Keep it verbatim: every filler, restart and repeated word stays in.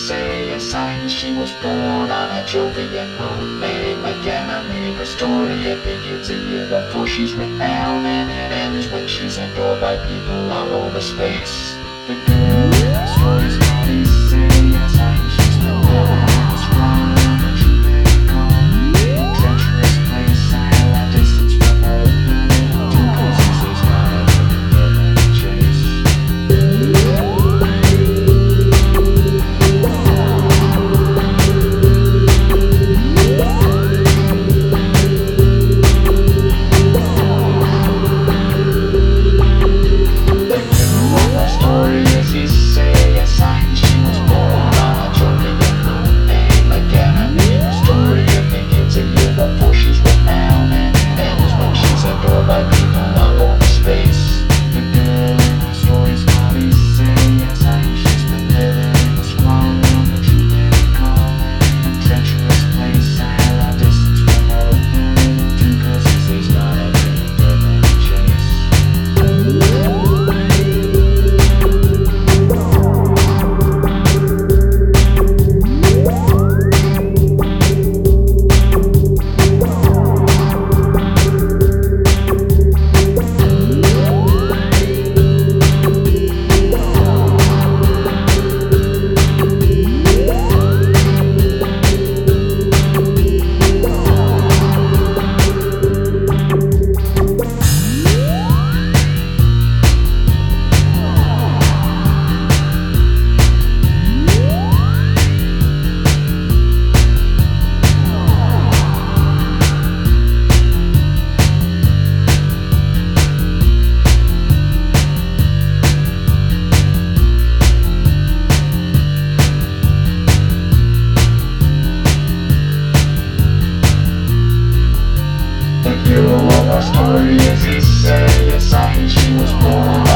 say a sign she was born on a Jovian moon. Made McKenna made her story. It begins a year before she's renowned, and it ends when she's adored by people all over space. The girl in the story's body say a sign she's the living strong, but she may come in a treacherous place. I held a distance from her, two places is not a good chase. The hero of our story is he say a sign she was born